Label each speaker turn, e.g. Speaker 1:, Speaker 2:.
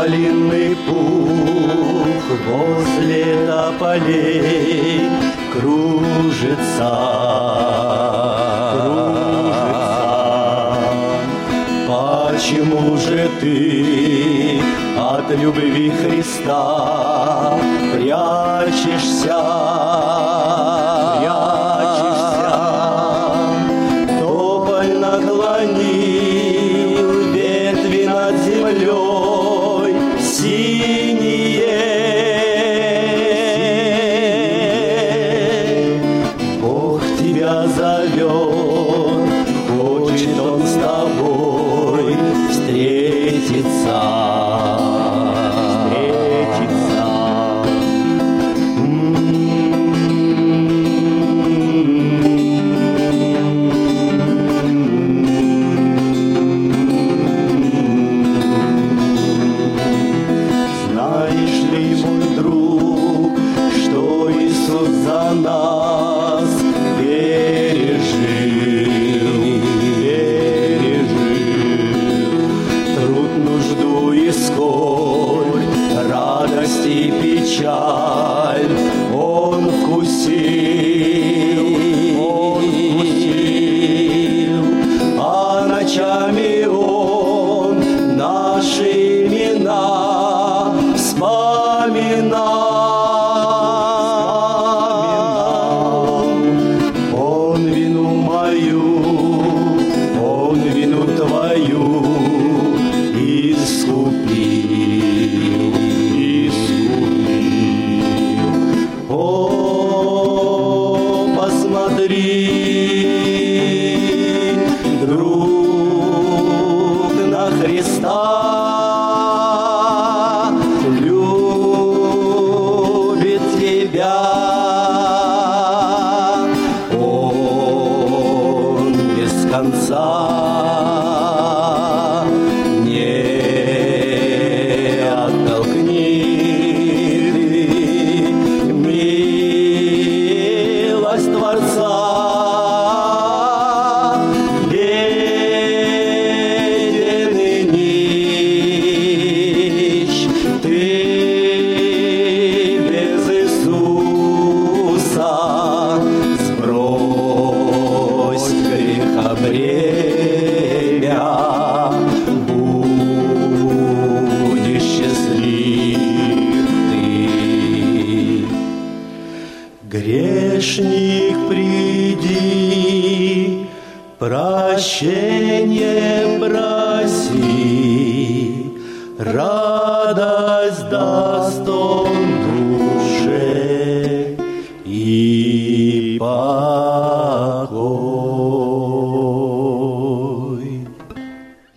Speaker 1: Малинный пух возле тополей кружится. Почему же ты от любви Христа прячешься? Тополь наклонил ветви над землей синие. Бог тебя зовет, хочет Он с тобой встретиться. Знаешь ли, мой друг, что Иисус за нас пережил, труд, нужду и скорбь, радость и печаль Он вкусил, а ночами Он наши имена вспоминал. Он вину мою, Он вину твою искупил. О, посмотри, друг, на Христа. Любит тебя Он без конца. Не оттолкни ты милость Творца. Беден и нищ ты без Иисуса, сбрось греха бремя, будешь счастлив ты. Грешник, приди, прощение проси, радость даст Он душе и покой.